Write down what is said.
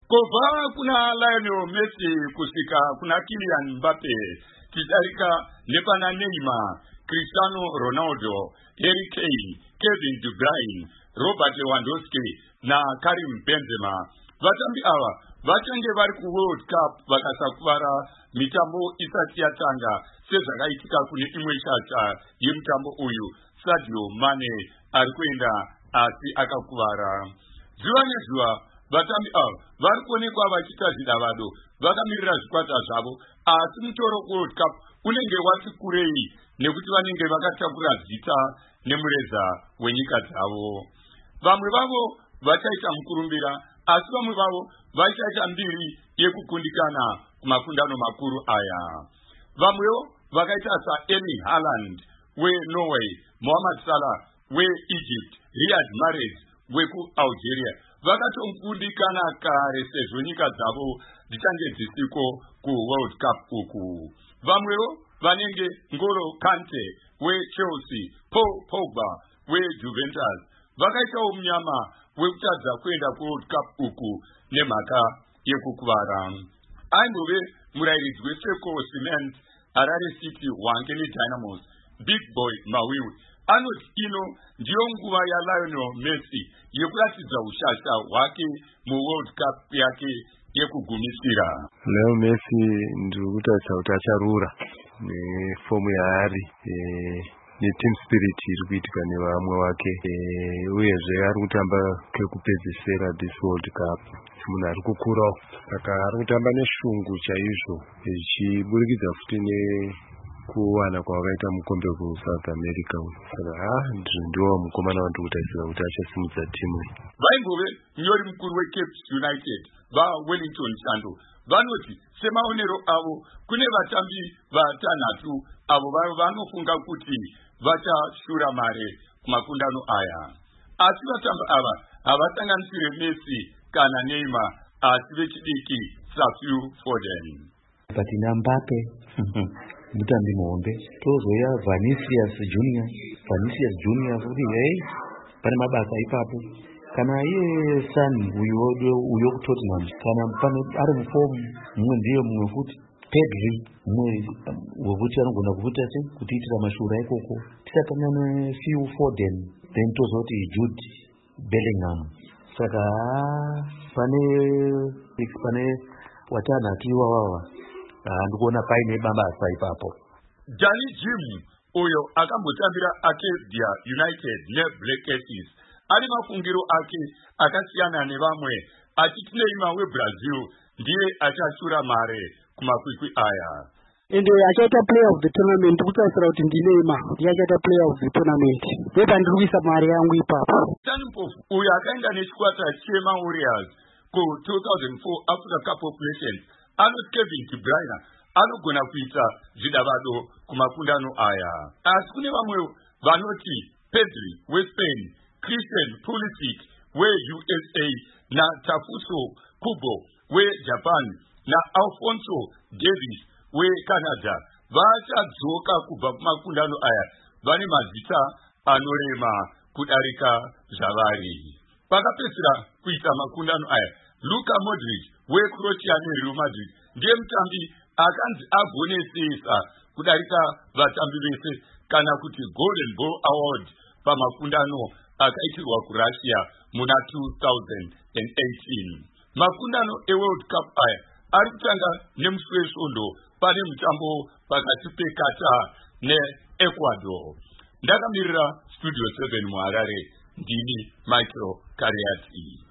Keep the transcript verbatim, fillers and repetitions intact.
Kova kuna Lionel Messi kusika kuna Kylian Mbappe kitarika nepana Neymar, Cristiano Ronaldo, Harry Kane, Kevin De Bruyne, Robert Lewandowski na Karim Benzema. Vatambi ava vachange vari ku World Cup vakasakuvara mitambo isati yatanga sezvakaitika kune imwe shata yemutambo uyu. Sadio Mane ari kuenda asi akakuvara. Zuva nezuva vatambi ava vari kuonekwa vachiita zvidavado vakamirira zvikwata zvavo, asi mutoro World Cup unenge wati kurei nekuti vanenge vakatakura zita nemureza wenyika dzavo. Vamwe vavo vachaita mukurumbira, asi vamwe vavo vachaita mbiri yekukundikana kumakundano makuru aya. Vamwewo vakaita saErling Haaland weNorway, Mohamed Salah weEgypt, Riyad Mahrez wekuAlgeria vakatomukundikana kare sezvo nyika dzavo dzichange dzisiko kuWorld Cup uku. Vamwewo vanenge Ngolo Kante weChelsea, Paul Pogba weJuventus vakaitawo munyama wekutadza kuenda kuWorld Cup uku nemhaka yekukuvara. Aimbove murairidzi weSeco Cement, Harare City, Wangeni Dynamos, Big Boy Mawiwi anoti ino ndiyo nguva yaLionel Messi yekuratidza ushasha hwake muWorld Cup yake yekugumisira. Leo Messi ndiri kutarisa kuti acharura nefomu yaari neteam spirit iri kuitika nevamwe vake, uyezve ari kutamba kekupedzisira this World Cup. Munhu ari kukurawo, saka ari kutamba neshungu chaizvo, ichiburikidza futi nekuwana kwavakaita mukombe kuSouth America. Saka ha ndiwo mukomana wandiri kutarisira kuti achasimudza timu iyi. Vaimbove munyori mukuru weCape United vaWellington Chando vanoti semaonero avo kune vatambi vatanhatu avo vanofunga kuti vachashura mare kumakundano aya, asi vatambi ava havasanganisire Messi kana Neymar, asi vechidiki Safiu Foden. Patina Mbappe mutambi muhombe, tozoya Vinicius Junior Vinicius Junior futi hey pane mabasa ipapo, kana iye Son uyo kuTottenham kana pane ari mufomu mumwe ndiye mumwe futi Pedri mumwe wekuti anogona kuvuta se kutiitira mashura ikoko. Tisatanya neFiu Foden, then tozoti Jude Bellingham. Saka pane pane watanhatu iwawawa ndikuona paine bambasa ipapo. Danny Jim uyo akambotambira Acadia United neBlack Aces ari mafungiro ake akasiyana nevamwe, achiti Neymar weBrazil ndiye achashura mare kumakwikwi aya. Ende achaita player of the tournament, kutarisira kuti ndi Neymar ndiye achaita player of the tournament. Ndeba ndiri kuisa mari yangu ipapo. Tanpofu uyo akaenda nechikwata chema Warriors ku two thousand four Africa Cup of Nations anoti Kevin De Bruyne anogona kuita zvidavado kumakundano aya. Asi kune vamwe vanoti Pedri weSpain, Christian Pulisic weU S A na Tafuso Kubo weJapan na Alphonso Davies weCanada vachadzoka kubva kumakundano aya vane mazita anorema kudarika zvavari. Pakapedzisira kuita makundano aya, Luka Modric weCroatia neReal Madrid ndiye mutambi akanzi agonesesa kudarika vatambi vese kana kuti Golden Ball Award pamakundano akaitirwa kuRussia muna two thousand eighteen. Makundano eWorld Cup aya ari kutanga nemusi wesvondo pane mutambo pakati peQatar neEcuador. Ndakamirira Studio seven muHarare, ndini Michael Kariati.